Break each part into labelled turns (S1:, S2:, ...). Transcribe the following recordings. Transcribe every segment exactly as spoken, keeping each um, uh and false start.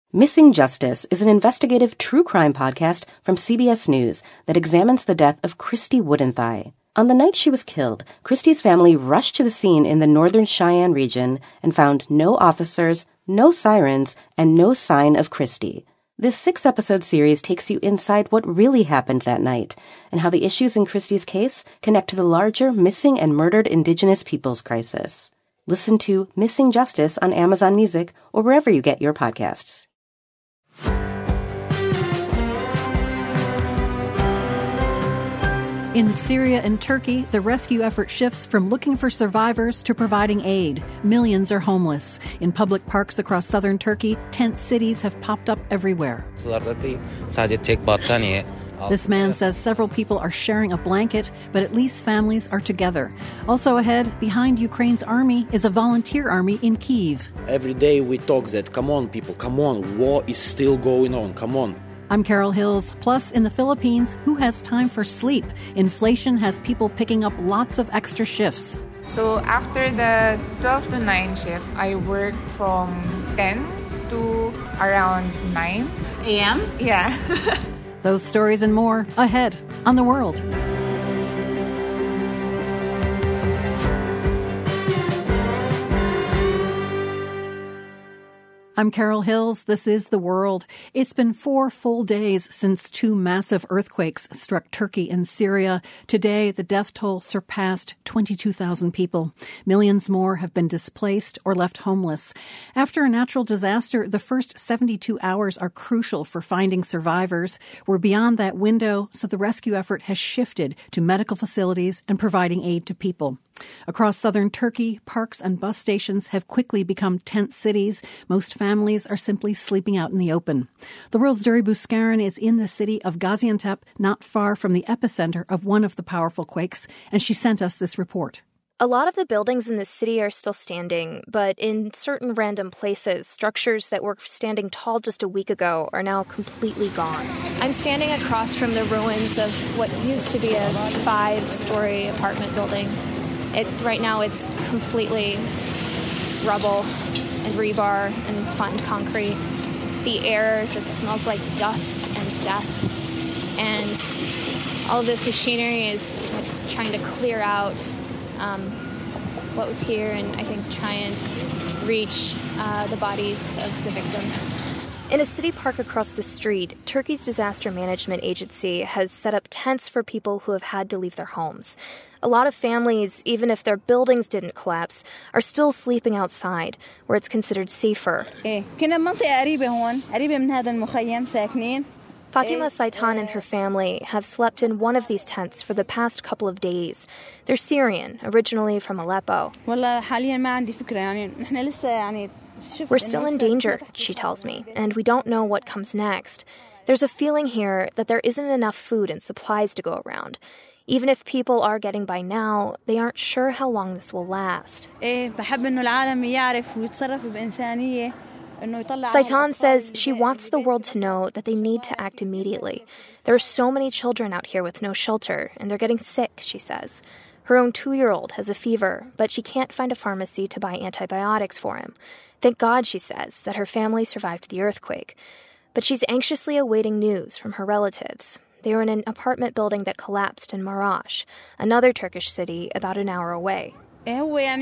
S1: Missing Justice is an investigative true crime podcast from C B S News that examines the death of Christy Woodenthigh. On the night she was killed, Christy's family rushed to the scene in the northern Cheyenne region and found no officers, no sirens, and no sign of Christy. This six-episode series takes you inside what really happened that night and how the issues in Christy's case connect to the larger missing and murdered Indigenous peoples crisis. Listen to Missing Justice on Amazon Music or wherever you get your podcasts.
S2: In Syria and Turkey, the rescue effort shifts from looking for survivors to providing aid. Millions are homeless. In public parks across southern Turkey, tent cities have popped up everywhere. This man says several people are sharing a blanket, but at least families are together. Also ahead, behind Ukraine's army is a volunteer army in Kyiv.
S3: Every day we talk that, come on people, come on, war is still going on, come on.
S2: I'm Carol Hills. Plus, in the Philippines, who has time for sleep? Inflation has people picking up lots of extra shifts.
S4: So after the twelve to nine shift, I work from ten to around nine
S5: a.m.?
S4: Yeah.
S2: Those stories and more ahead on The World. I'm Carol Hills. This is The World. It's been four full days since two massive earthquakes struck Turkey and Syria. Today, the death toll surpassed twenty-two thousand people. Millions more have been displaced or left homeless. After a natural disaster, the first seventy-two hours are crucial for finding survivors. We're beyond that window, so the rescue effort has shifted to medical facilities and providing aid to people. Across southern Turkey, parks and bus stations have quickly become tent cities. Most families are simply sleeping out in the open. The World's Duri Bouskaran is in the city of Gaziantep, not far from the epicenter of one of the powerful quakes, and she sent us this report.
S6: A lot of the buildings in the city are still standing, but in certain random places, structures that were standing tall just a week ago are now completely gone.
S7: I'm standing across from the ruins of what used to be a five-story apartment building. It, right now it's completely rubble and rebar and flattened concrete. The air just smells like dust and death. And all of this machinery is trying to clear out um, what was here and I think try and reach uh, the bodies of the victims.
S6: In a city park across the street, Turkey's disaster management agency has set up tents for people who have had to leave their homes. A lot of families, even if their buildings didn't collapse, are still sleeping outside, where it's considered safer. Fatima Saitan and her family have slept in one of these tents for the past couple of days. They're Syrian, originally from Aleppo. We're still in danger, she tells me, and we don't know what comes next. There's a feeling here that there isn't enough food and supplies to go around. Even if people are getting by now, they aren't sure how long this will last. Saitan says she wants the world to know that they need to act immediately. There are so many children out here with no shelter, and they're getting sick, she says. Her own two-year-old has a fever, but she can't find a pharmacy to buy antibiotics for him. Thank God, she says, that her family survived the earthquake. But she's anxiously awaiting news from her relatives. They were in an apartment building that collapsed in Marash, another Turkish city about an hour away. They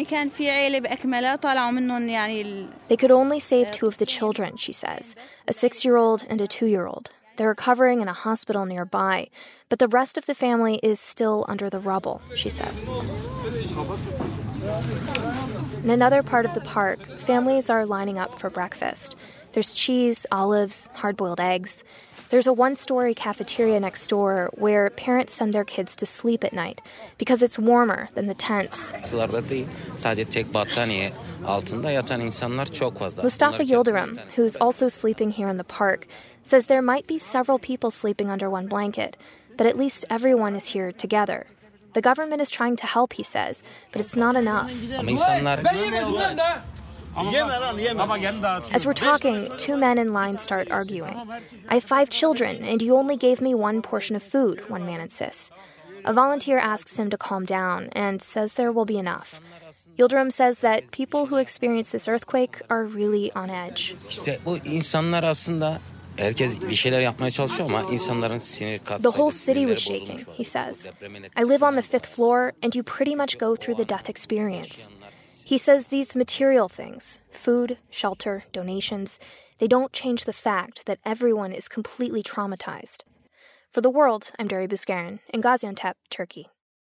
S6: could only save two of the children, she says, a six-year-old and a two-year-old. They're recovering in a hospital nearby, but the rest of the family is still under the rubble, she says. In another part of the park, families are lining up for breakfast. There's cheese, olives, hard-boiled eggs. There's a one-story cafeteria next door where parents send their kids to sleep at night because it's warmer than the tents. Mustafa Yildirim, who's also sleeping here in the park, says there might be several people sleeping under one blanket, but at least everyone is here together. The government is trying to help, he says, but it's not enough. As we're talking, two men in line start arguing. I have five children, and you only gave me one portion of food, one man insists. A volunteer asks him to calm down and says there will be enough. Yildirim says that people who experience this earthquake are really on edge.
S5: İşte bu insanlar aslında herkes bir şeyler yapmaya çalışıyor ama insanların sinir kat
S6: The whole city was shaking, he says. I live on the fifth floor, and you pretty much go through the death experience. He says these material things, food, shelter, donations, they don't change the fact that everyone is completely traumatized. For The World, I'm Dari Buskarin in Gaziantep, Turkey.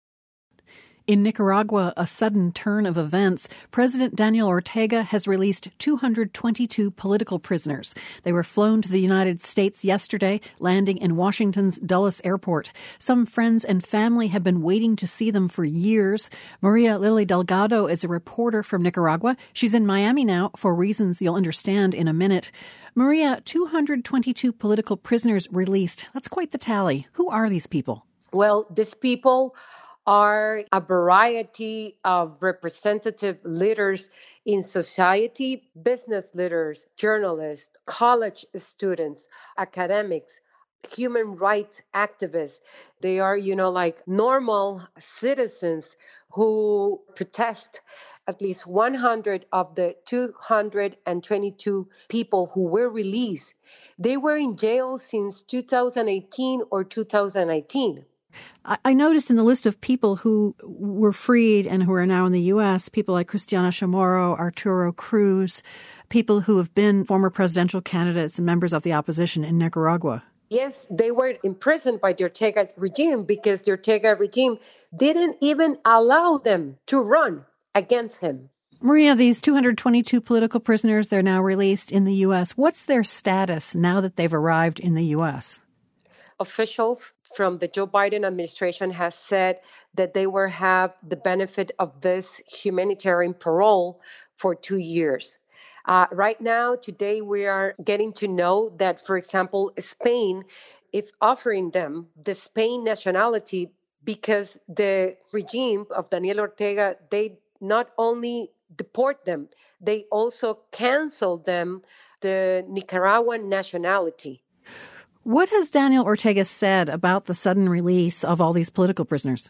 S2: In Nicaragua, a sudden turn of events, President Daniel Ortega has released two hundred twenty-two political prisoners. They were flown to the United States yesterday, landing in Washington's Dulles Airport. Some friends and family have been waiting to see them for years. Maria Lily Delgado is a reporter from Nicaragua. She's in Miami now for reasons you'll understand in a minute. Maria, two hundred twenty-two political prisoners released. That's quite the tally. Who are these people?
S8: Well, these people are a variety of representative leaders in society, business leaders, journalists, college students, academics, human rights activists. They are, you know, like normal citizens who protest. At least one hundred of the two hundred twenty-two people who were released, they were in jail since two thousand eighteen or two thousand nineteen.
S2: I noticed in the list of people who were freed and who are now in the U S, people like Cristiana Chamorro, Arturo Cruz, people who have been former presidential candidates and members of the opposition in Nicaragua.
S8: Yes, they were imprisoned by the Ortega regime because the Ortega regime didn't even allow them to run against him.
S2: Maria, these two hundred twenty-two political prisoners, they're now released in the U S. What's their status now that they've arrived in the U S?
S8: Officials from the Joe Biden administration has said that they will have the benefit of this humanitarian parole for two years. Uh, right now, today, we are getting to know that, for example, Spain is offering them the Spain nationality because the regime of Daniel Ortega, they not only deport them, they also cancel them the Nicaraguan nationality.
S2: What has Daniel Ortega said about the sudden release of all these political prisoners?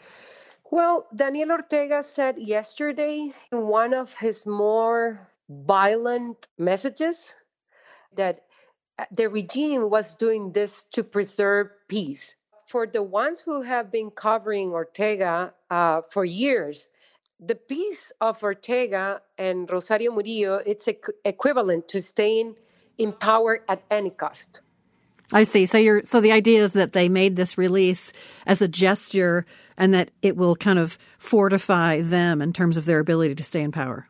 S8: Well, Daniel Ortega said yesterday in one of his more violent messages that the regime was doing this to preserve peace. For the ones who have been covering Ortega uh, for years, the peace of Ortega and Rosario Murillo, it's equ- equivalent to staying in power at any cost.
S2: I see. So you're so the idea is that they made this release as a gesture and that it will kind of fortify them in terms of their ability to stay in power.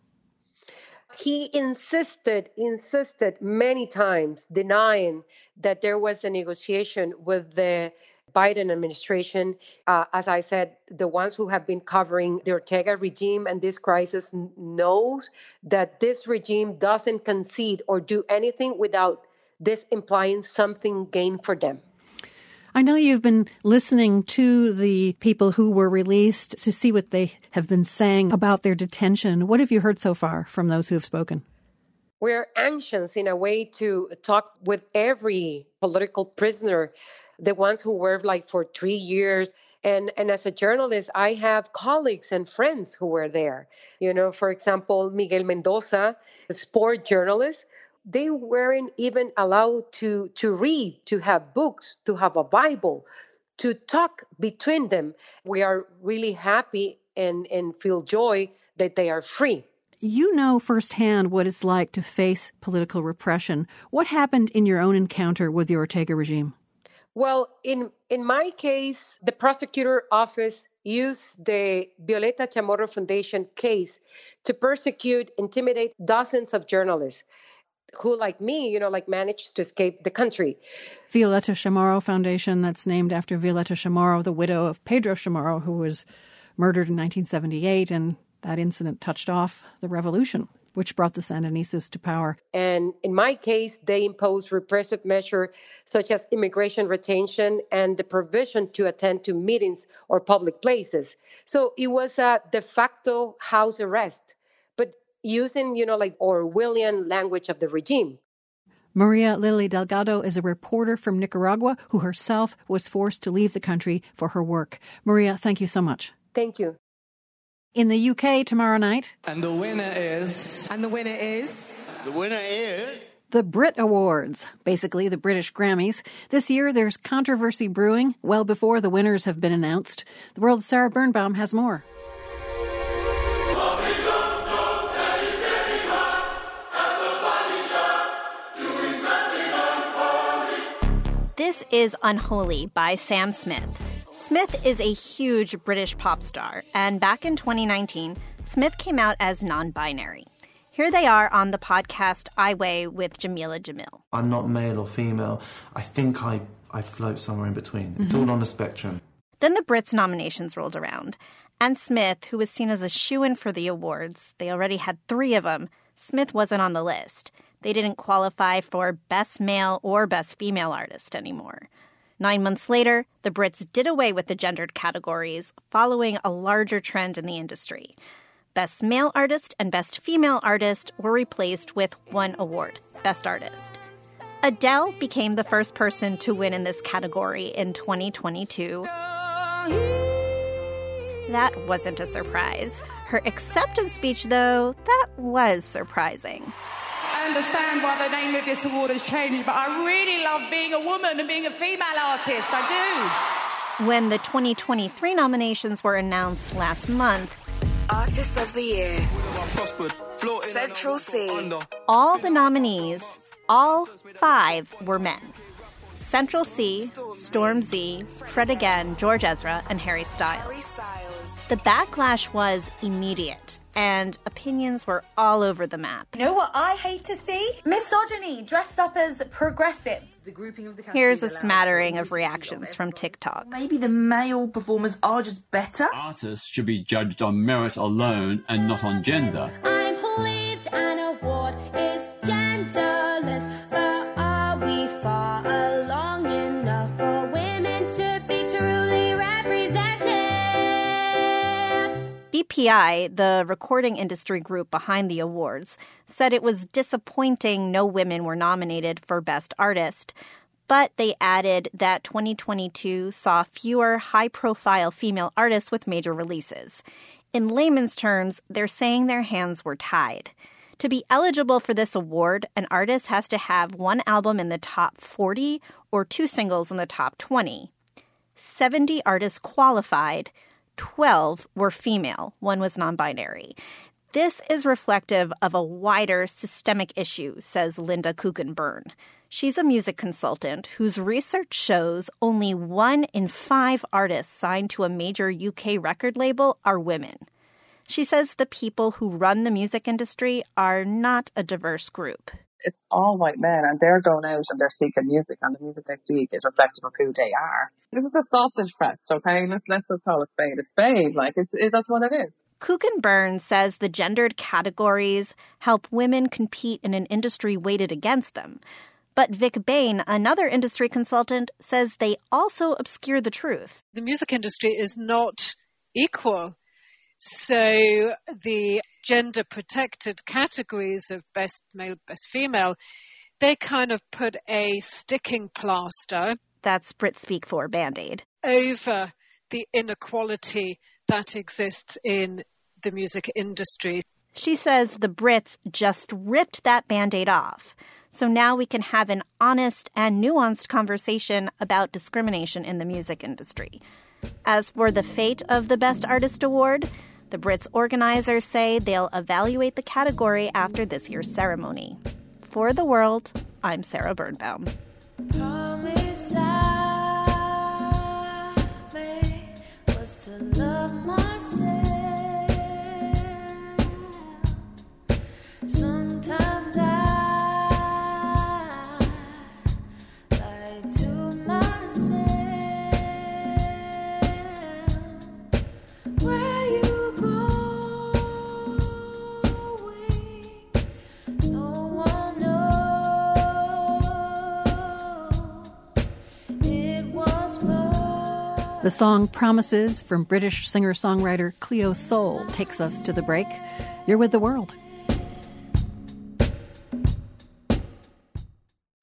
S8: He insisted, insisted many times, denying that there was a negotiation with the Biden administration. Uh, as I said, the ones who have been covering the Ortega regime and this crisis knows that this regime doesn't concede or do anything without this implying something gained for them.
S2: I know you've been listening to the people who were released to see what they have been saying about their detention. What have you heard so far from those who have spoken?
S8: We're anxious in a way to talk with every political prisoner, the ones who were like for three years. And, and as a journalist, I have colleagues and friends who were there. You know, for example, Miguel Mendoza, a sport journalist, they weren't even allowed to, to read, to have books, to have a Bible, to talk between them. We are really happy and, and feel joy that they are free.
S2: You know firsthand what it's like to face political repression. What happened in your own encounter with the Ortega regime?
S8: Well, in, in my case, the prosecutor office used the Violeta Chamorro Foundation case to persecute, intimidate dozens of journalists who, like me, you know, like managed to escape the country.
S2: Violeta Chamorro Foundation, that's named after Violeta Chamorro, the widow of Pedro Chamorro, who was murdered in nineteen seventy-eight, and that incident touched off the revolution, which brought the Sandinistas to power.
S8: And in my case, they imposed repressive measures such as immigration retention and the provision to attend to meetings or public places. So it was a de facto house arrest, but using, you know, like Orwellian language of the regime.
S2: Maria Lily Delgado is a reporter from Nicaragua who herself was forced to leave the country for her work. Maria, thank you so much.
S8: Thank you.
S2: In the U K tomorrow night.
S9: And the winner is...
S10: And the winner is...
S11: The winner is...
S2: The Brit Awards, basically the British Grammys. This year there's controversy brewing well before the winners have been announced. The World's Sarah Birnbaum has more.
S12: This is Unholy by Sam Smith. Smith is a huge British pop star, and back in twenty nineteen, Smith came out as non-binary. Here they are on the podcast I Weigh with Jamila Jamil.
S13: I'm not male or female. I think I, I float somewhere in between. Mm-hmm. It's all on the spectrum.
S12: Then the Brits nominations rolled around. And Smith, who was seen as a shoo-in for the awards, they already had three of them, Smith wasn't on the list. They didn't qualify for Best Male or Best Female Artist anymore. Nine months later, the Brits did away with the gendered categories, following a larger trend in the industry. Best Male Artist and Best Female Artist were replaced with one award, Best Artist. Adele became the first person to win in this category in twenty twenty-two. That wasn't a surprise. Her acceptance speech, though, that was surprising.
S10: I understand why the name of this award has changed, but I really love being a woman and being a female artist. I do.
S12: When the twenty twenty-three nominations were announced last month,
S14: Artist of the Year, Central C.
S12: All the nominees, all five were men. Central C, Stormzy, Fred Again, George Ezra, and Harry Styles. The backlash was immediate, and opinions were all over the map.
S15: You know what I hate to see? Misogyny dressed up as progressive. The grouping of the
S12: Here's a smattering of reactions from TikTok.
S15: Maybe the male performers are just better?
S16: Artists should be judged on merit alone and not on gender.
S17: I'm pleased an award is genderless, but are we far along enough for women to be truly represented?
S12: B P I, the recording industry group behind the awards, said it was disappointing no women were nominated for Best Artist, but they added that twenty twenty-two saw fewer high-profile female artists with major releases. In layman's terms, they're saying their hands were tied. To be eligible for this award, an artist has to have one album in the top forty or two singles in the top twenty. seventy artists qualified. twelve were female, one was non-binary. This is reflective of a wider systemic issue, says Linda Kuchenbern. She's a music consultant whose research shows only one in five artists signed to a major U K record label are women. She says the people who run the music industry are not a diverse group.
S18: It's all white men, and they're going out and they're seeking music, and the music they seek is reflective of who they are. This is a sausage press, okay? Let's let's just call a spade a spade. Like it's it, that's what it is.
S12: Kuchenbern says the gendered categories help women compete in an industry weighted against them. But Vic Bain, another industry consultant, says they also obscure the truth.
S19: The music industry is not equal. So the gender-protected categories of best male, best female, they kind of put a sticking plaster.
S12: That's Brit speak for Band-Aid.
S19: Over the inequality that exists in the music industry.
S12: She says the Brits just ripped that Band-Aid off. So now we can have an honest and nuanced conversation about discrimination in the music industry. As for the fate of the Best Artist Award, the Brits organizers say they'll evaluate the category after this year's ceremony. For The World, I'm Sarah Birnbaum.
S17: Promise I made was to love myself. Sometimes I lie to myself. Where you going? No one knows. It was perfect.
S2: The song Promises from British singer-songwriter Cleo Sol takes us to the break. You're with The World.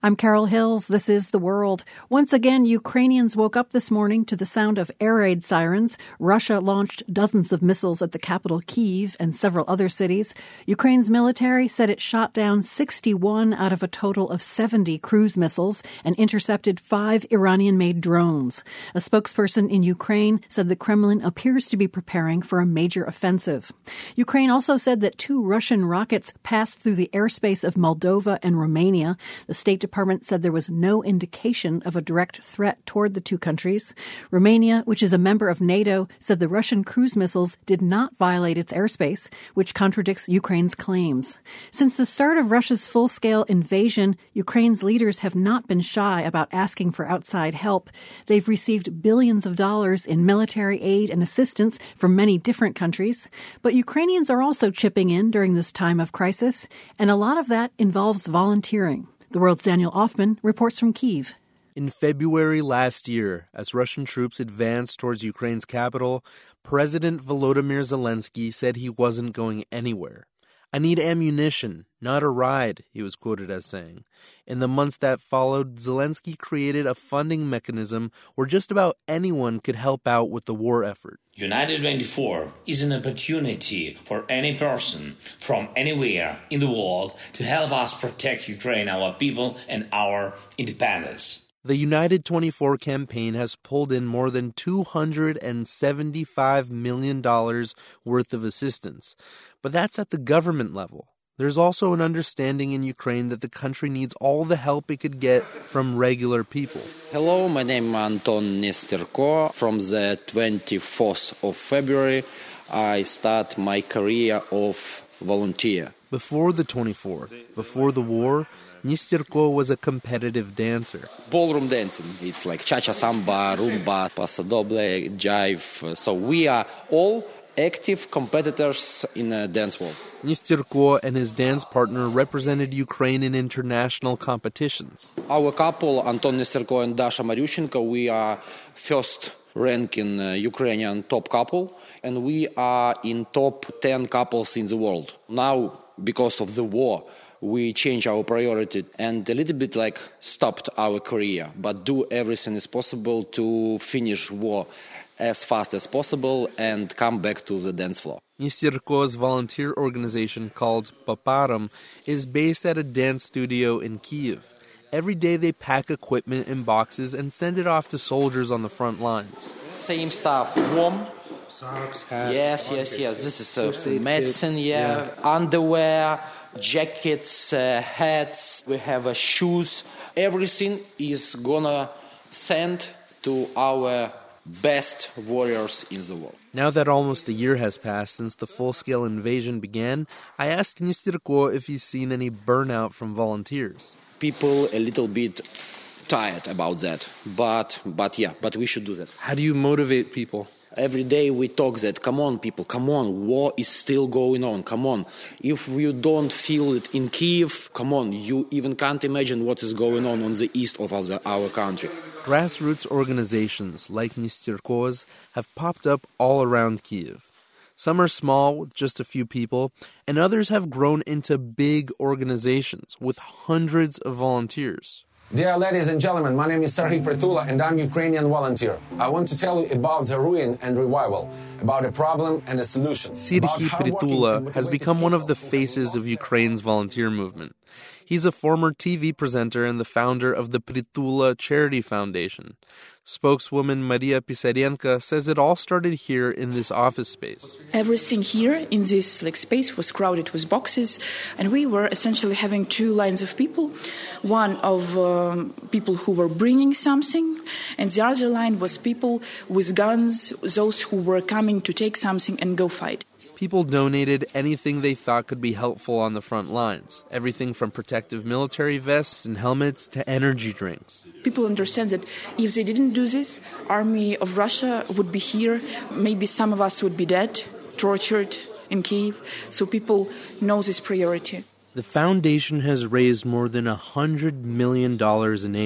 S2: I'm Carol Hills. This is The World. Once again, Ukrainians woke up this morning to the sound of air raid sirens. Russia launched dozens of missiles at the capital, Kyiv, and several other cities. Ukraine's military said it shot down sixty-one out of a total of seventy cruise missiles and intercepted five Iranian-made drones. A spokesperson in Ukraine said the Kremlin appears to be preparing for a major offensive. Ukraine also said that two Russian rockets passed through the airspace of Moldova and Romania. The State Department Department said there was no indication of a direct threat toward the two countries. Romania, which is a member of NATO, said the Russian cruise missiles did not violate its airspace, which contradicts Ukraine's claims. Since the start of Russia's full-scale invasion, Ukraine's leaders have not been shy about asking for outside help. They've received billions of dollars in military aid and assistance from many different countries. But Ukrainians are also chipping in during this time of crisis, and a lot of that involves volunteering. The World's Daniel Offman reports from Kyiv.
S11: In February last year, as Russian troops advanced towards Ukraine's capital, President Volodymyr Zelensky said he wasn't going anywhere. "I need ammunition, not a ride," he was quoted as saying. In the months that followed, Zelensky created a funding mechanism where just about anyone could help out with the war effort.
S20: United twenty-four is an opportunity for any person from anywhere in the world to help us protect Ukraine, our people, and our independence.
S11: The United twenty-four campaign has pulled in more than two hundred seventy-five million dollars worth of assistance. But that's at the government level. There's also an understanding in Ukraine that the country needs all the help it could get from regular people.
S3: Hello, my name is Anton Nesterko. From the twenty-fourth of February, I start my career of volunteer.
S11: Before the twenty-fourth, before the war, Nesterko was a competitive dancer.
S3: Ballroom dancing. It's like cha-cha, samba, rumba, pasodoble, jive. So we are all active competitors in a dance world.
S11: Nesterko and his dance partner represented Ukraine in international competitions.
S3: Our couple, Anton Nesterko and Dasha Maryushenko, we are first ranking uh, Ukrainian top couple, and we are in top ten couples in the world. Now, because of the war, we changed our priority and a little bit like stopped our career, but do everything is possible to finish war as fast as possible and come back to the dance floor.
S11: Nesterko's volunteer organization called Paparam is based at a dance studio in Kyiv. Every day they pack equipment in boxes and send it off to soldiers on the front lines.
S3: Same stuff, warm. Socks, hats. Yes, yes, yes. This is uh, medicine, yeah. yeah. Underwear, jackets, uh, hats. We have uh, shoes. Everything is gonna send to our best warriors in the world.
S11: Now that almost a year has passed since the full-scale invasion began, I asked Nesterko if he's seen any burnout from volunteers.
S3: People a little bit tired about that, but but yeah, but we should do that.
S11: How do you motivate people?
S3: Every day we talk that, come on people, come on, war is still going on, come on. If you don't feel it in Kyiv, come on, you even can't imagine what is going on on the east of our, our country.
S11: Grassroots organizations like Nesterko's have popped up all around Kyiv. Some are small with just a few people, and others have grown into big organizations with hundreds of volunteers.
S21: Dear ladies and gentlemen, my name is Serhiy Pritula and I'm Ukrainian volunteer. I want to tell you about the ruin and revival, about a problem and a solution.
S11: Serhiy Pritula has become one of the faces of Ukraine's volunteer movement. He's a former T V presenter and the founder of the Pritula Charity Foundation. Spokeswoman Maria Pisarenko says it all started here in this office space.
S22: Everything here in this like space was crowded with boxes, and we were essentially having two lines of people. One of um, people who were bringing something, and the other line was people with guns, those who were coming to take something and go fight.
S11: People donated anything they thought could be helpful on the front lines. Everything from protective military vests and helmets to energy drinks.
S22: People understand that if they didn't do this, army of Russia would be here. Maybe some of us would be dead, tortured in Kyiv. So people know this priority.
S11: The foundation has raised more than one hundred million dollars in aid.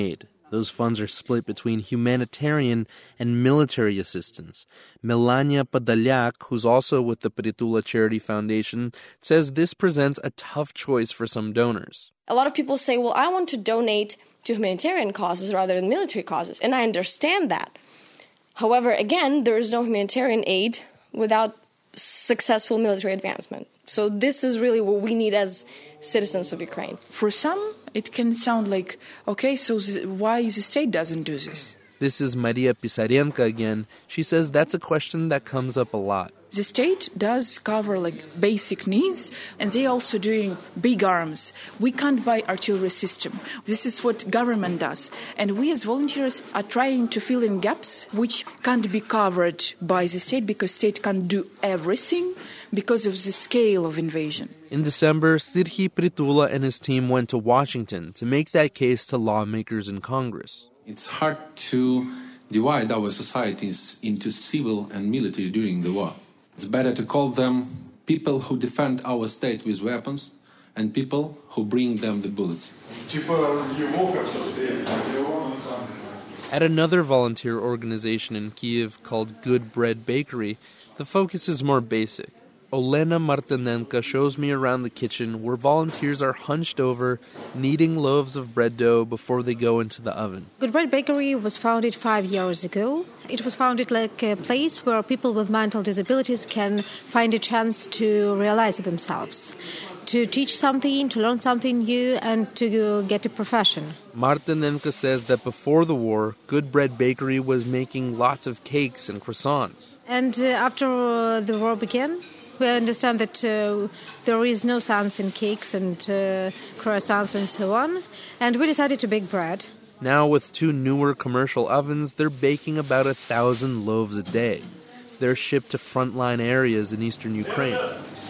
S11: Those funds are split between humanitarian and military assistance. Melania Podolyak, who's also with the Prytula Charity Foundation, says this presents a tough choice for some donors.
S1: A lot of people say, well, I want to donate to humanitarian causes rather than military causes, and I understand that. However, again, there is no humanitarian aid without successful military advancement. So this is really what we need as citizens of Ukraine.
S22: For some, it can sound like, okay, so why the state doesn't do this?
S11: This is Maria Pisarenka again. She says that's a question that comes up a lot.
S22: The state does cover like basic needs, and they're also doing big arms. We can't buy artillery system. This is what government does. And we as volunteers are trying to fill in gaps which can't be covered by the state because state can't do everything because of the scale of invasion.
S11: In December, Serhiy Prytula and his team went to Washington to make that case to lawmakers in Congress.
S4: It's hard to divide our societies into civil and military during the war. It's better to call them people who defend our state with weapons and people who bring them the bullets.
S11: At another volunteer organization in Kyiv called Good Bread Bakery, the focus is more basic. Olena Martinenko shows me around the kitchen where volunteers are hunched over, kneading loaves of bread dough before they go into the oven.
S23: Good Bread Bakery was founded five years ago. It was founded like a place where people with mental disabilities can find a chance to realize themselves, to teach something, to learn something new, and to get a profession.
S11: Martinenko says that before the war, Good Bread Bakery was making lots of cakes and croissants.
S23: And uh, after uh, the war began, we understand that uh, there is no sense in cakes and uh, croissants and so on, and we decided to bake bread.
S11: Now, with two newer commercial ovens, they're baking about a thousand loaves a day. They're shipped to frontline areas in eastern Ukraine.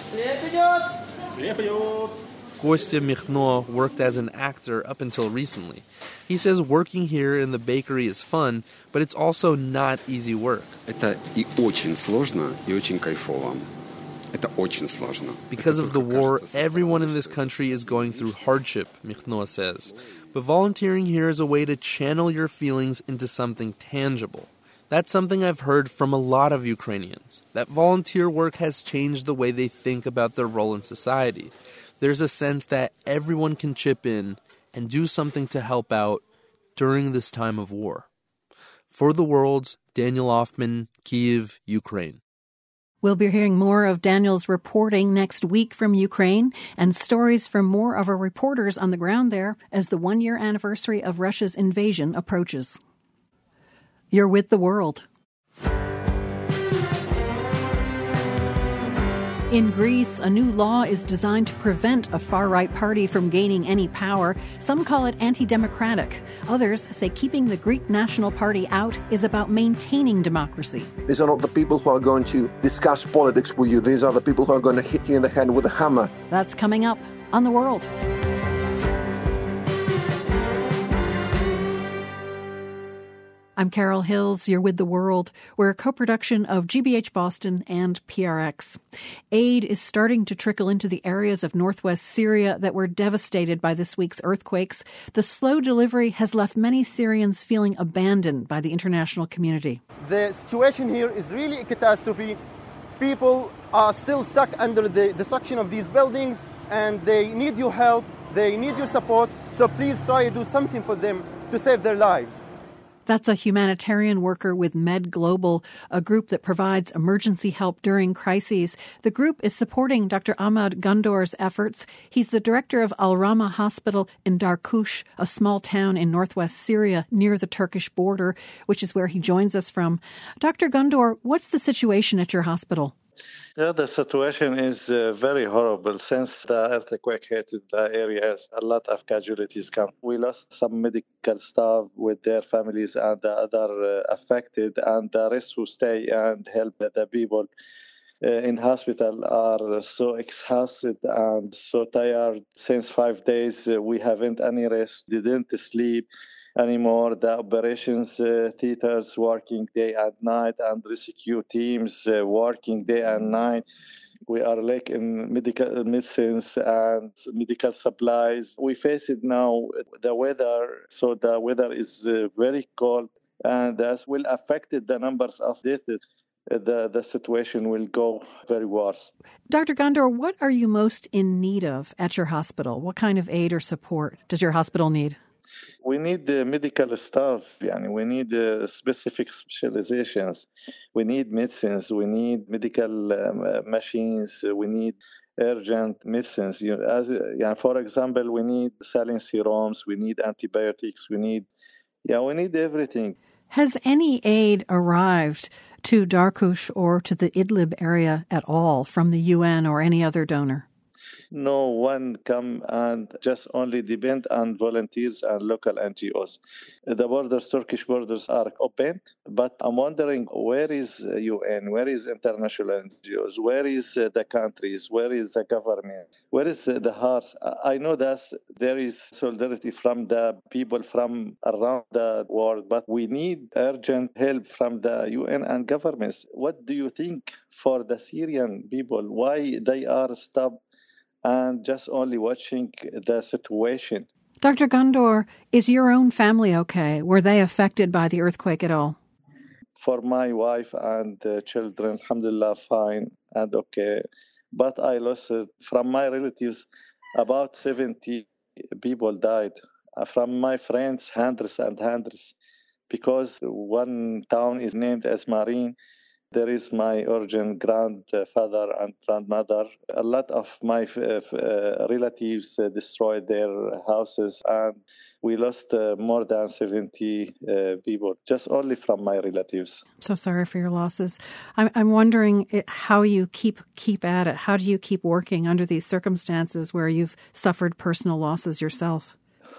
S11: Kostya Mikhno worked as an actor up until recently. He says working here in the bakery is fun, but it's also not easy work.
S24: Это и очень сложно, и очень кайфово. Это очень сложно.
S11: Because of the war, everyone in this country is going through hardship, Mikhno says. But volunteering here is a way to channel your feelings into something tangible. That's something I've heard from a lot of Ukrainians, that volunteer work has changed the way they think about their role in society. There's a sense that everyone can chip in and do something to help out during this time of war. For The World, Daniel Hoffman, Kyiv, Ukraine.
S2: We'll be hearing more of Daniel's reporting next week from Ukraine and stories from more of our reporters on the ground there as the one-year anniversary of Russia's invasion approaches. You're with The World. In Greece, a new law is designed to prevent a far-right party from gaining any power. Some call it anti-democratic. Others say keeping the Greek National Party out is about maintaining democracy.
S25: These are not the people who are going to discuss politics with you. These are the people who are going to hit you in the head with a hammer.
S2: That's coming up on The World. I'm Carol Hills. You're with The World. We're a co-production of G B H Boston and P R X. Aid is starting to trickle into the areas of northwest Syria that were devastated by this week's earthquakes. The slow delivery has left many Syrians feeling abandoned by the international community.
S26: The situation here is really a catastrophe. People are still stuck under the destruction of these buildings, and they need your help, they need your support, so please try to do something for them to save their lives.
S2: That's a humanitarian worker with Med Global, a group that provides emergency help during crises. The group is supporting Doctor Ahmad Gundor's efforts. He's the director of Al-Rama Hospital in Darkush, a small town in northwest Syria near the Turkish border, which is where he joins us from. Doctor Gundor, what's the situation at your hospital?
S27: Yeah, the situation is uh, very horrible. Since the earthquake hit the areas, a lot of casualties come. We lost some medical staff with their families and the other uh, affected, and the rest who stay and help the people uh, in hospital are so exhausted and so tired. Since five days, uh, we haven't any rest, didn't sleep anymore. The operations uh, theaters working day and night, and rescue teams uh, working day and night. We are lacking in medical medicines and medical supplies. We face it now, the weather. So the weather is uh, very cold, and that will affect the numbers of deaths. The, the situation will go very worse.
S2: Doctor Ghandour, what are you most in need of at your hospital? What kind of aid or support does your hospital need?
S27: We need the medical staff. Yani we need uh, specific specializations. We need medicines. We need medical um, machines. We need urgent medicines. You know, as yeah, for example, we need saline serums. We need antibiotics. We need yeah, we need everything.
S2: Has any aid arrived to Darkush or to the Idlib area at all from the U N or any other donor?
S27: No one come and just only depend on volunteers and local N G Os. The borders, Turkish borders are open, but I'm wondering where is U N, where is international N G Os, where is the countries, where is the government, where is the hearts? I know that there is solidarity from the people from around the world, but we need urgent help from the U N and governments. What do you think for the Syrian people? Why they are stopped and just only watching the situation?
S2: Doctor Ghandour, is your own family okay? Were they affected by the earthquake at all?
S27: For my wife and uh, children, alhamdulillah, fine and okay. But I lost it. From my relatives, about seventy people died. Uh, from my friends, hundreds and hundreds. Because one town is named as Marine. There is my urgent grandfather and grandmother. A lot of my uh, uh, relatives uh, destroyed their houses, and we lost uh, more than seventy uh, people, just only from my relatives.
S2: So sorry for your losses. I'm, I'm wondering how you keep keep at it. How do you keep working under these circumstances where you've suffered personal losses yourself?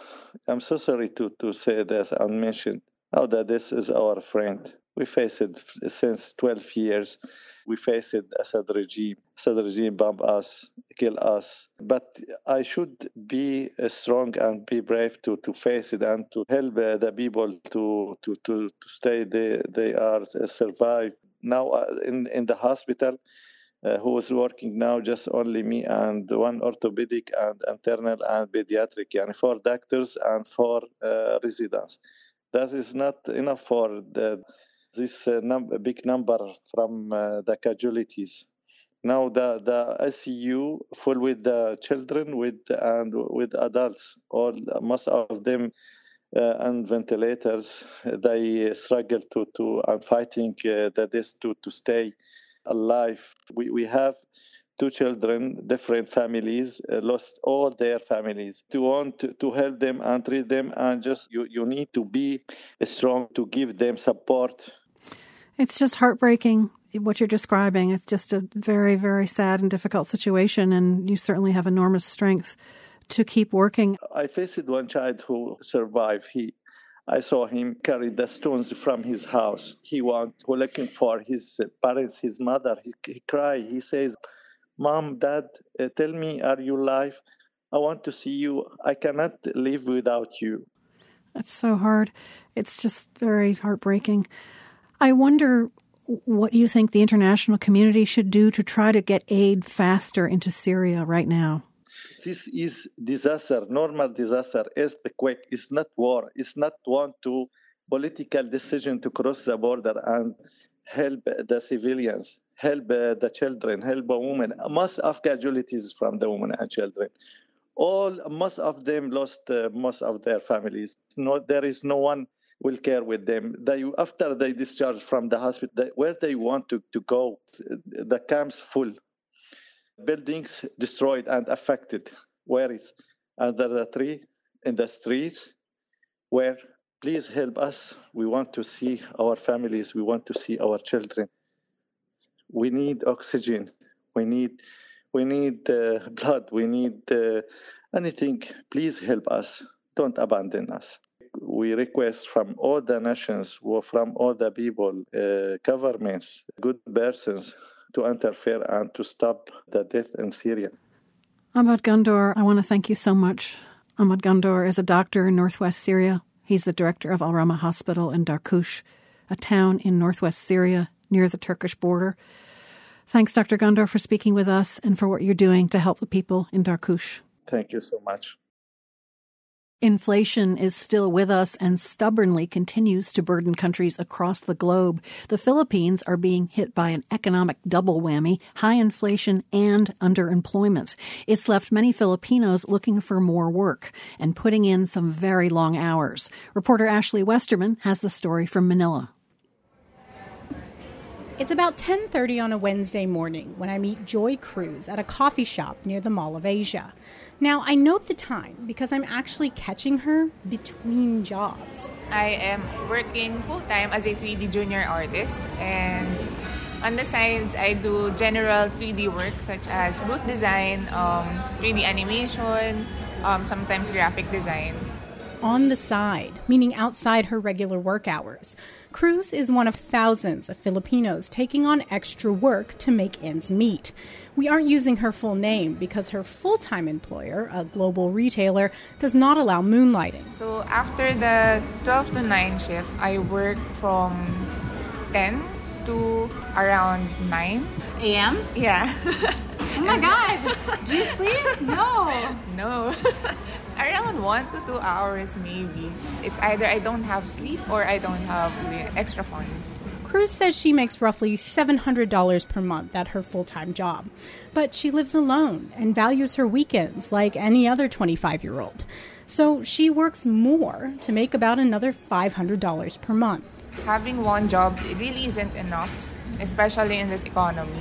S27: I'm so sorry to, to say this unmentioned. Now that this is our friend. We face it since twelve years. We face it Assad regime. Assad regime bomb us, kill us. But I should be strong and be brave to, to face it and to help uh, the people to to, to, to stay. They, they are uh, survive. Now uh, in, in the hospital, uh, who is working now, just only me and one orthopedic and internal and pediatric, and four doctors and four uh, residents. That is not enough for the this uh, num- big number from uh, the casualties. Now the, the I C U full with the children with and with adults. All most of them uh, on ventilators. They struggle to to and fighting uh, the this to to stay alive. We we have two children, different families, uh, lost all their families. To want to, to help them and treat them, and just you, you need to be strong to give them support.
S2: It's just heartbreaking what you're describing. It's just a very, very sad and difficult situation, and you certainly have enormous strength to keep working.
S27: I faced one child who survived. He, I saw him carry the stones from his house. He went looking for his parents, his mother. He, he cried. He says, "Mom, Dad, uh, tell me, are you alive? I want to see you. I cannot live without you."
S2: That's so hard. It's just very heartbreaking. I wonder what you think the international community should do to try to get aid faster into Syria right now.
S27: This is disaster, normal disaster, earthquake. It's not war. It's not want to political decision to cross the border and help the civilians. Help uh, the children, help the women. Most of casualties from the women and children. All, most of them lost uh, most of their families. No, there is no one will care with them. They, after they discharge from the hospital, they, where they want to, to go, the camps full. Buildings destroyed and affected. Where is? Under the tree, in the streets, where please help us. We want to see our families. We want to see our children. We need oxygen. We need, we need uh, blood. We need uh, anything. Please help us. Don't abandon us. We request from all the nations, from all the people, uh, governments, good persons, to interfere and to stop the death in Syria.
S2: Ahmad Ghandour, I want to thank you so much. Ahmad Ghandour is a doctor in northwest Syria. He's the director of Al-Rama Hospital in Darkush, a town in northwest Syria near the Turkish border. Thanks, Doctor Gondor, for speaking with us and for what you're doing to help the people in Darkush.
S27: Thank you so much.
S2: Inflation is still with us and stubbornly continues to burden countries across the globe. The Philippines are being hit by an economic double whammy, high inflation and underemployment. It's left many Filipinos looking for more work and putting in some very long hours. Reporter Ashley Westerman has the story from Manila.
S5: It's about ten thirty on a Wednesday morning when I meet Joy Cruz at a coffee shop near the Mall of Asia. Now, I note the time because I'm actually catching her between jobs.
S6: I am working full-time as a three D junior artist, and on the sides, I do general three D work such as booth design, um, three D animation, um, sometimes graphic design.
S5: On the side, meaning outside her regular work hours. Cruz is one of thousands of Filipinos taking on extra work to make ends meet. We aren't using her full name because her full-time employer, a global retailer, does not allow moonlighting.
S6: So after the twelve to nine shift, I work from ten to around nine
S5: a m?
S6: Yeah.
S5: Oh my God! Do you sleep? No.
S6: No. Around one to two hours maybe. It's either I don't have sleep or I don't have the extra funds.
S5: Cruz says she makes roughly seven hundred dollars per month at her full-time job. But she lives alone and values her weekends like any other twenty-five-year-old. So she works more to make about another five hundred dollars per month.
S6: Having one job really isn't enough, especially in this economy.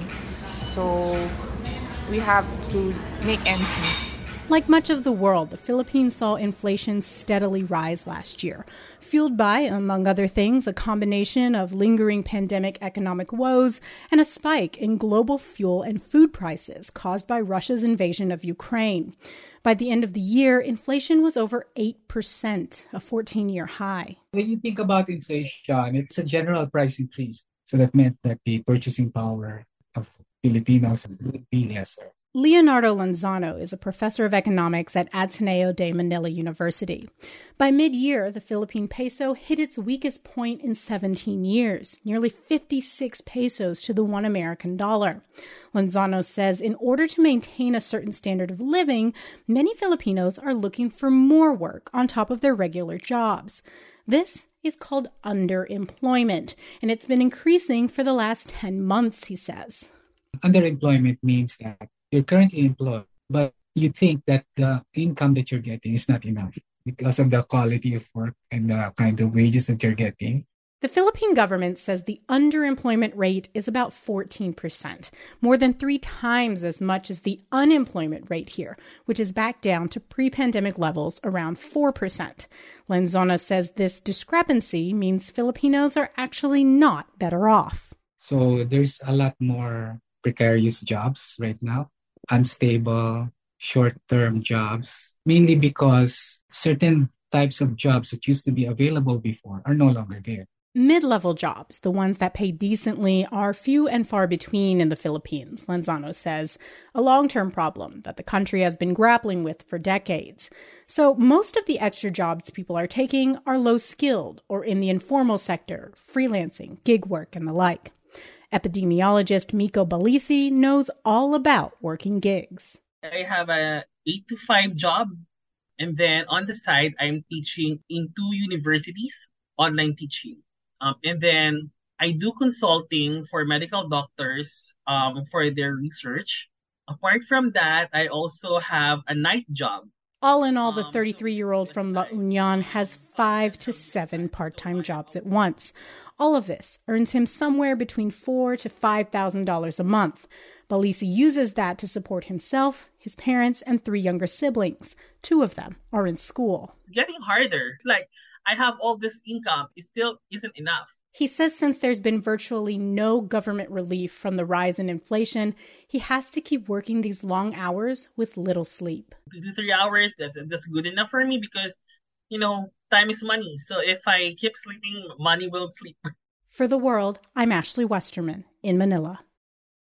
S6: So we have to make ends meet.
S5: Like much of the world, the Philippines saw inflation steadily rise last year, fueled by, among other things, a combination of lingering pandemic economic woes and a spike in global fuel and food prices caused by Russia's invasion of Ukraine. By the end of the year, inflation was over eight percent, a fourteen-year high.
S7: When you think about inflation, it's a general price increase. So that meant that the purchasing power of Filipinos would be lesser.
S5: Leonardo Lanzano is a professor of economics at Ateneo de Manila University. By mid-year, the Philippine peso hit its weakest point in seventeen years, nearly fifty-six pesos to the one American dollar. Lanzano says in order to maintain a certain standard of living, many Filipinos are looking for more work on top of their regular jobs. This is called underemployment, and it's been increasing for the last ten months, he says.
S7: Underemployment means that you're currently employed, but you think that the income that you're getting is not enough because of the quality of work and the kind of wages that you're getting.
S5: The Philippine government says the underemployment rate is about fourteen percent, more than three times as much as the unemployment rate here, which is back down to pre-pandemic levels around four percent. Lanzona says this discrepancy means Filipinos are actually not better off.
S7: So there's a lot more precarious jobs right now, unstable, short-term jobs, mainly because certain types of jobs that used to be available before are no longer there.
S5: Mid-level jobs, the ones that pay decently, are few and far between in the Philippines, Lanzano says, a long-term problem that the country has been grappling with for decades. So most of the extra jobs people are taking are low-skilled or in the informal sector, freelancing, gig work, and the like. Epidemiologist Miko Balisi knows all about working gigs.
S8: I have a eight to five job, and then on the side, I'm teaching in two universities, online teaching. Um, and then I do consulting for medical doctors um, for their research. Apart from that, I also have a night job.
S5: All in all, the thirty-three-year-old from La Union has five to seven part-time jobs at once. All of this earns him somewhere between four thousand to five thousand dollars a month. Balisi uses that to support himself, his parents, and three younger siblings. Two of them are in school.
S8: It's getting harder. Like, I have all this income. It still isn't enough.
S5: He says since there's been virtually no government relief from the rise in inflation, he has to keep working these long hours with little sleep.
S8: Two to three hours, that's, that's good enough for me because, you know, time is money. So if I keep sleeping, money will sleep.
S5: For The World, I'm Ashley Westerman in Manila.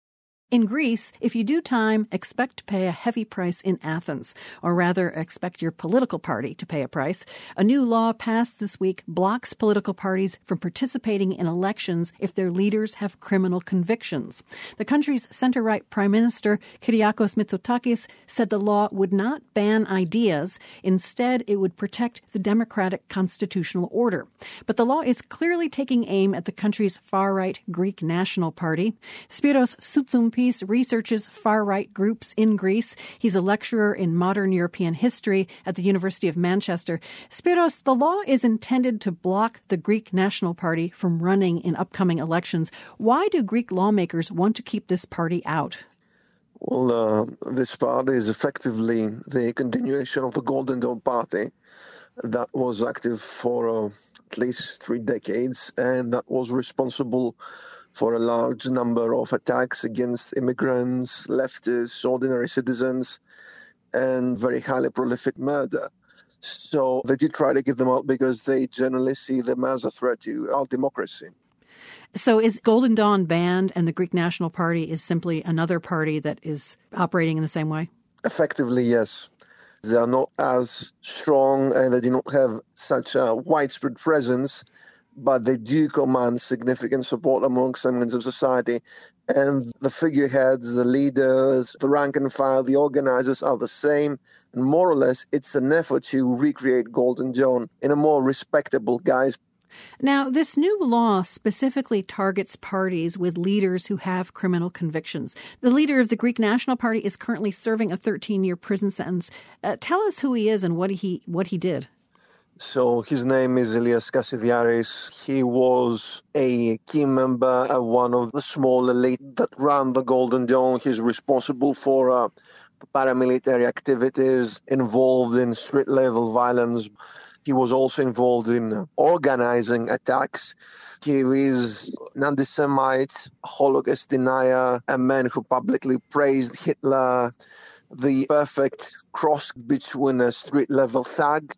S2: In Greece, if you do time, expect to pay a heavy price in Athens, or rather expect your political party to pay a price. A new law passed this week blocks political parties from participating in elections if their leaders have criminal convictions. The country's center-right Prime Minister, Kyriakos Mitsotakis, said the law would not ban ideas. Instead, it would protect the democratic constitutional order. But the law is clearly taking aim at the country's far-right Greek National Party. Spiros Soutsompis researches far-right groups in Greece. He's a lecturer in modern European history at the University of Manchester. Spiros, the law is intended to block the Greek National Party from running in upcoming elections. Why do Greek lawmakers want to keep this party out?
S25: Well, uh, this party is effectively the continuation of the Golden Dawn Party that was active for uh, at least three decades, and that was responsible for a large number of attacks against immigrants, leftists, ordinary citizens, and very highly prolific murder. So they did try to give them out because they generally see them as a threat to our democracy.
S2: So is Golden Dawn banned and the Greek National Party is simply another party that is operating in the same way?
S25: Effectively, yes. They are not as strong and they do not have such a widespread presence, but they do command significant support among segments of society. And the figureheads, the leaders, the rank and file, the organizers are the same. And more or less, it's an effort to recreate Golden Dawn in a more respectable guise.
S2: Now, this new law specifically targets parties with leaders who have criminal convictions. The leader of the Greek National Party is currently serving a thirteen-year prison sentence. Uh, tell us who he is and what he what he did.
S25: So his name is Elias Kassidiaris. He was a key member of one of the small elite that ran the Golden Dawn. He's responsible for uh, paramilitary activities involved in street-level violence. He was also involved in organizing attacks. He is an anti-Semite, Holocaust denier, a man who publicly praised Hitler, the perfect cross between a street-level thug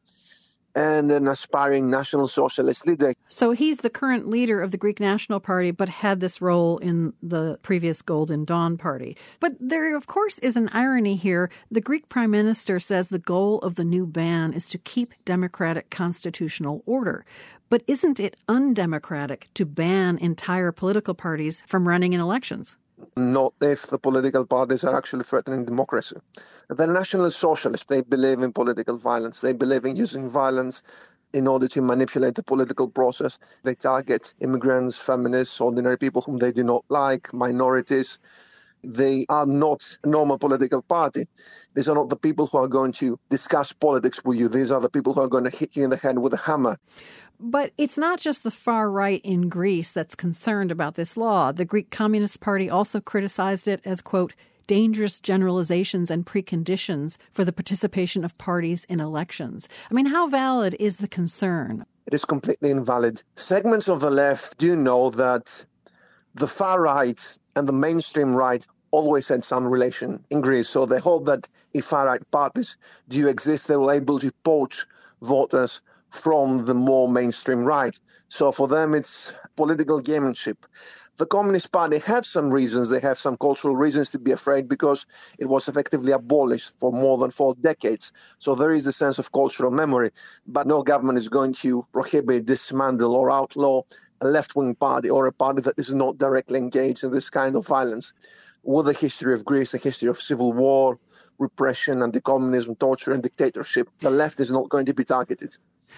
S25: and an aspiring National Socialist leader.
S2: So he's the current leader of the Greek National Party, but had this role in the previous Golden Dawn Party. But there, of course, is an irony here. The Greek Prime Minister says the goal of the new ban is to keep democratic constitutional order. But isn't it undemocratic to ban entire political parties from running in elections?
S25: Not if the political parties are actually threatening democracy. The National Socialists, they believe in political violence. They believe in using violence in order to manipulate the political process. They target immigrants, feminists, ordinary people whom they do not like, minorities. They are not a normal political party. These are not the people who are going to discuss politics with you. These are the people who are going to hit you in the head with a hammer.
S2: But it's not just the far right in Greece that's concerned about this law. The Greek Communist Party also criticized it as, quote, dangerous generalizations and preconditions for the participation of parties in elections. I mean, how valid is the concern?
S25: It is completely invalid. Segments of the left do know that the far right and the mainstream right always had some relation in Greece. So they hope that if far-right parties do exist, they will be able to poach voters from the more mainstream right. So for them, it's political gamemanship. The Communist Party have some reasons. They have some cultural reasons to be afraid because it was effectively abolished for more than four decades. So there is a sense of cultural memory. But no government is going to prohibit, dismantle, or outlaw a left-wing party or a party that is not directly engaged in this kind of violence. With a history of Greece, a history of civil war, repression, anti-communism, torture, and dictatorship, the left is not going to be targeted.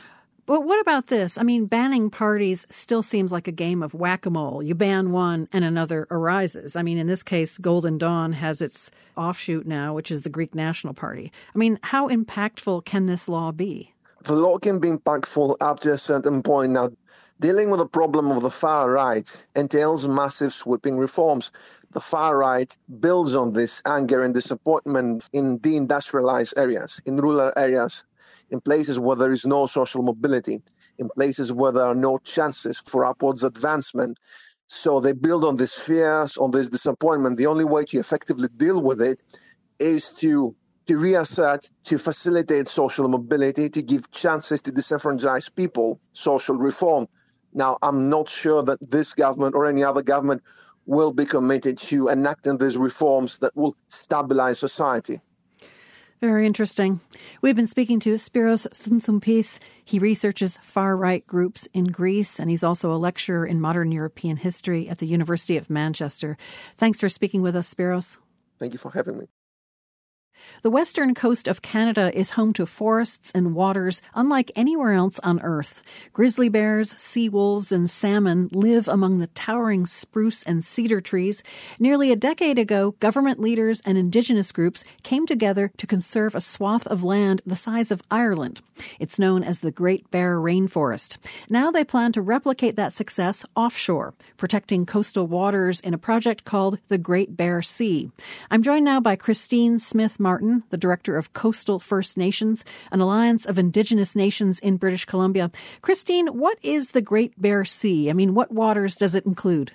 S2: But what about this? I mean, banning parties still seems like a game of whack-a-mole. You ban one and another arises. I mean, in this case, Golden Dawn has its offshoot now, which is the Greek National Party. I mean, how impactful can this law be?
S25: The law can be impactful up to a certain point. Now, dealing with the problem of the far right entails massive sweeping reforms. The far right builds on this anger and disappointment in deindustrialized areas, in rural areas, in places where there is no social mobility, in places where there are no chances for upwards advancement. So they build on these fears, on this disappointment. The only way to effectively deal with it is to, to reassert, to facilitate social mobility, to give chances to disenfranchised people, social reform. Now, I'm not sure that this government or any other government will be committed to enacting these reforms that will stabilize society.
S2: Very interesting. We've been speaking to Spyros Tsoutsoumpis. He researches far-right groups in Greece, and he's also a lecturer in modern European history at the University of Manchester. Thanks for speaking with us, Spyros.
S25: Thank you for having me.
S2: The western coast of Canada is home to forests and waters unlike anywhere else on Earth. Grizzly bears, sea wolves, and salmon live among the towering spruce and cedar trees. Nearly a decade ago, government leaders and Indigenous groups came together to conserve a swath of land the size of Ireland. It's known as the Great Bear Rainforest. Now they plan to replicate that success offshore, protecting coastal waters in a project called the Great Bear Sea. I'm joined now by Christine Smith-Martin, the director of Coastal First Nations, an alliance of Indigenous nations in British Columbia. Christine, what is the Great Bear Sea? I mean, what waters does it include?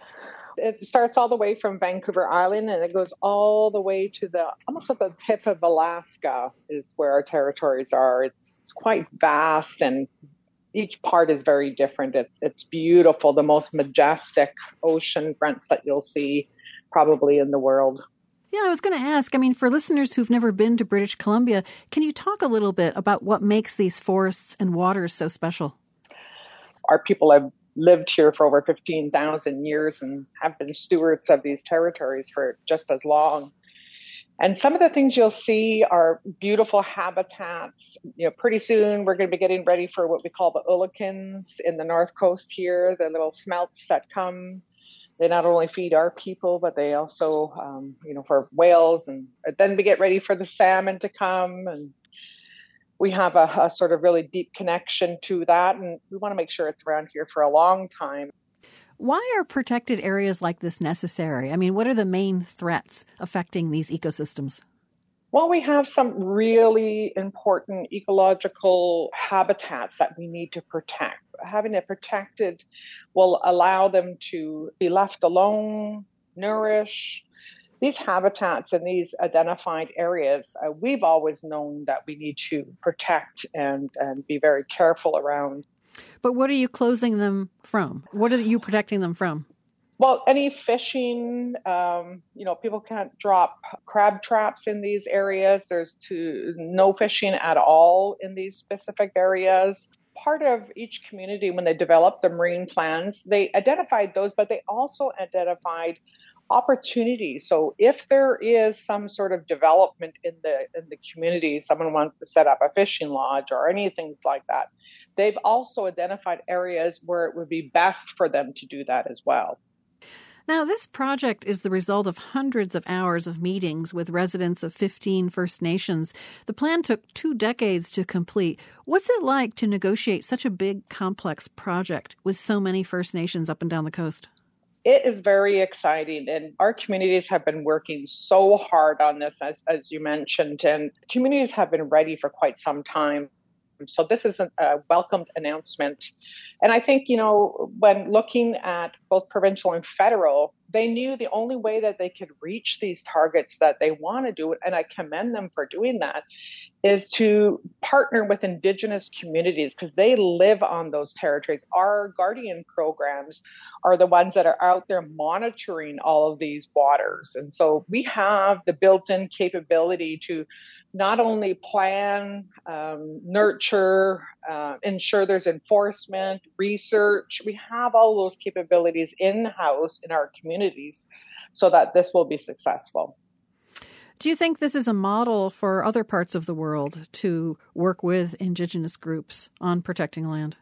S9: It starts all the way from Vancouver Island and it goes all the way to the, almost at the tip of Alaska is where our territories are. It's, it's quite vast and each part is very different. It's, it's beautiful, the most majestic ocean fronts that you'll see probably in the world.
S2: Yeah, I was going to ask, I mean, for listeners who've never been to British Columbia, can you talk a little bit about what makes these forests and waters so special?
S9: Our people have lived here for over fifteen thousand years and have been stewards of these territories for just as long. And some of the things you'll see are beautiful habitats. You know, pretty soon we're going to be getting ready for what we call the Ullikins in the north coast here, the little smelts that come. They not only feed our people, but they also, um, you know, for whales. And then we get ready for the salmon to come. And we have a, a sort of really deep connection to that. And we want to make sure it's around here for a long time.
S2: Why are protected areas like this necessary? I mean, what are the main threats affecting these ecosystems?
S9: Well, we have some really important ecological habitats that we need to protect. Having it protected will allow them to be left alone, nourish. These habitats and these identified areas, uh, we've always known that we need to protect and, and be very careful around.
S2: But what are you closing them from? What are you protecting them from?
S9: Well, any fishing, um, you know, people can't drop crab traps in these areas. There's to, no fishing at all in these specific areas. Part of each community, when they developed the marine plans, they identified those, but they also identified opportunities. So if there is some sort of development in the in the community, someone wants to set up a fishing lodge or anything like that, they've also identified areas where it would be best for them to do that as well.
S2: Now, this project is the result of hundreds of hours of meetings with residents of fifteen First Nations. The plan took two decades to complete. What's it like to negotiate such a big, complex project with so many First Nations up and down the coast?
S9: It is very exciting, and our communities have been working so hard on this, as, as you mentioned, and communities have been ready for quite some time. So this is a, a welcomed announcement. And I think, you know, when looking at both provincial and federal, they knew the only way that they could reach these targets that they want to do, and I commend them for doing that, is to partner with Indigenous communities because they live on those territories. Our Guardian programs are the ones that are out there monitoring all of these waters. And so we have the built-in capability to not only plan, um, nurture, uh, ensure there's enforcement, research. We have all those capabilities in-house in our communities so that this will be successful.
S2: Do you think this is a model for other parts of the world to work with Indigenous groups on protecting land?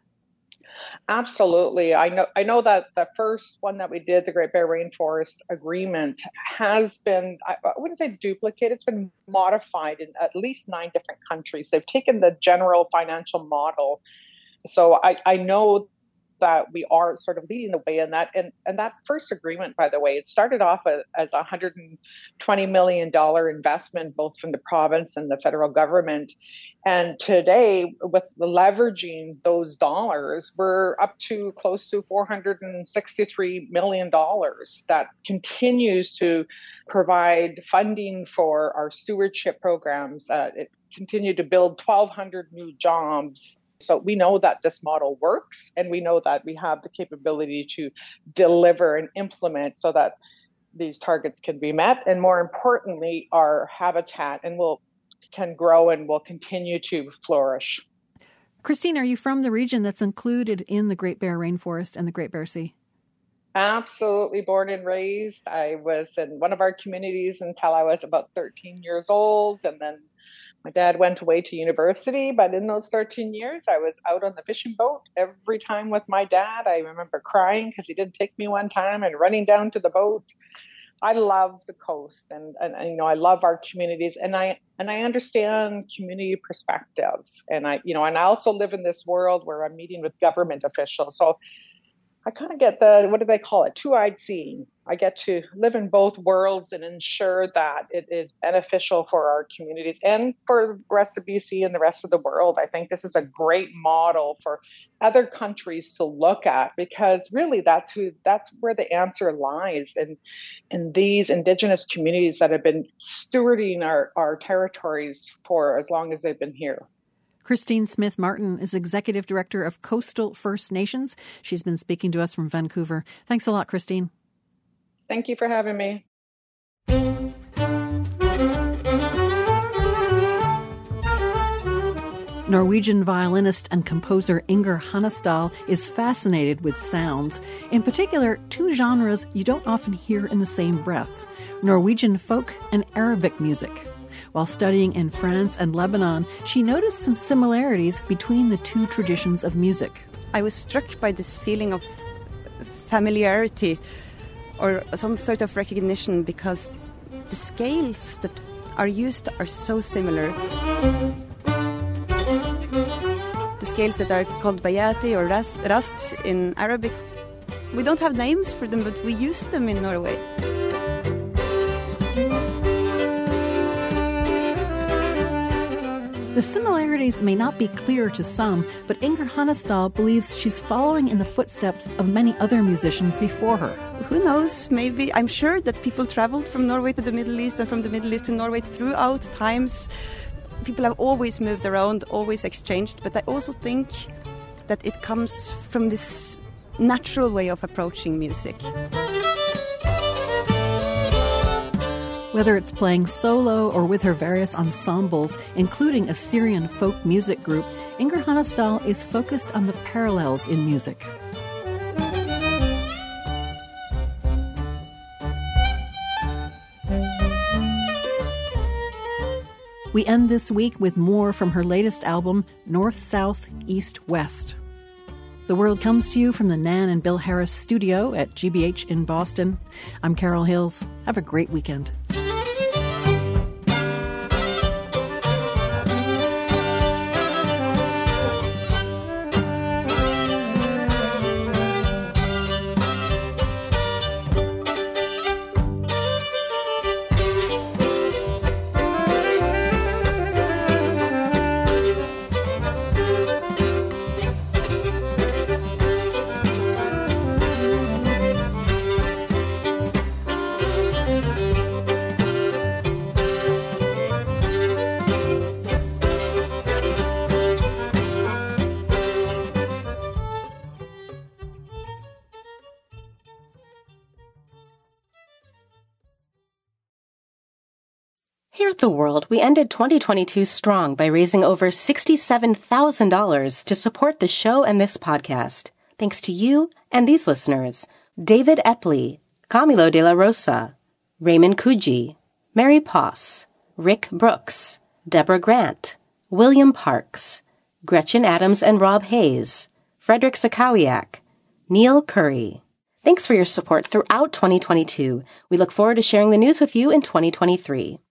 S9: Absolutely. I know I know that the first one that we did, the Great Bear Rainforest Agreement, has been, I wouldn't say duplicated, it's been modified in at least nine different countries. They've taken the general financial model. So I, I know that we are sort of leading the way in that. And, and that first agreement, by the way, it started off as, as a one hundred twenty million dollars investment, both from the province and the federal government. And today, with leveraging those dollars, we're up to close to four hundred sixty-three million dollars that continues to provide funding for our stewardship programs. Uh, it continued to build twelve hundred new jobs. So we know that this model works, and we know that we have the capability to deliver and implement so that these targets can be met. And more importantly, our habitat and will can grow and will continue to flourish.
S2: Christine, are you from the region that's included in the Great Bear Rainforest and the Great Bear Sea?
S9: Absolutely, born and raised. I was in one of our communities until I was about thirteen years old, and then my dad went away to university, but in those thirteen years, I was out on the fishing boat every time with my dad. I remember crying because he didn't take me one time and running down to the boat. I love the coast, and, and, and you know, I love our communities, and I and I understand community perspective, and I you know, and I also live in this world where I'm meeting with government officials, so I kind of get the, what do they call it, two-eyed seeing. I get to live in both worlds and ensure that it is beneficial for our communities and for the rest of B C and the rest of the world. I think this is a great model for other countries to look at, because really that's who that's where the answer lies in, in these Indigenous communities that have been stewarding our, our territories for as long as they've been here.
S2: Christine Smith Martin is Executive Director of Coastal First Nations. She's been speaking to us from Vancouver. Thanks a lot, Christine.
S9: Thank you for having me.
S2: Norwegian violinist and composer Inger Hannesdal is fascinated with sounds, in particular two genres you don't often hear in the same breath, Norwegian folk and Arabic music. While studying in France and Lebanon, she noticed some similarities between the two traditions of music.
S10: I was struck by this feeling of familiarity or some sort of recognition because the scales that are used are so similar. The scales that are called bayati or rast, rast in Arabic, we don't have names for them, but we use them in Norway.
S2: The similarities may not be clear to some, but Inger Hannesdal believes she's following in the footsteps of many other musicians before her.
S10: Who knows, maybe. I'm sure that people traveled from Norway to the Middle East and from the Middle East to Norway throughout times. People have always moved around, always exchanged, but I also think that it comes from this natural way of approaching music.
S2: Whether it's playing solo or with her various ensembles, including a Syrian folk music group, Inger Hannesdal is focused on the parallels in music. We end this week with more from her latest album, North, South, East, West. The World comes to you from the Nan and Bill Harris studio at G B H in Boston. I'm Carol Hills. Have a great weekend.
S13: Here at The World, we ended twenty twenty-two strong by raising over sixty-seven thousand dollars to support the show and this podcast. Thanks to you and these listeners: David Epley, Camilo de la Rosa, Raymond Coogee, Mary Poss, Rick Brooks, Deborah Grant, William Parks, Gretchen Adams and Rob Hayes, Frederick Sakawiak, Neil Curry. Thanks for your support throughout twenty twenty-two. We look forward to sharing the news with you in twenty twenty-three.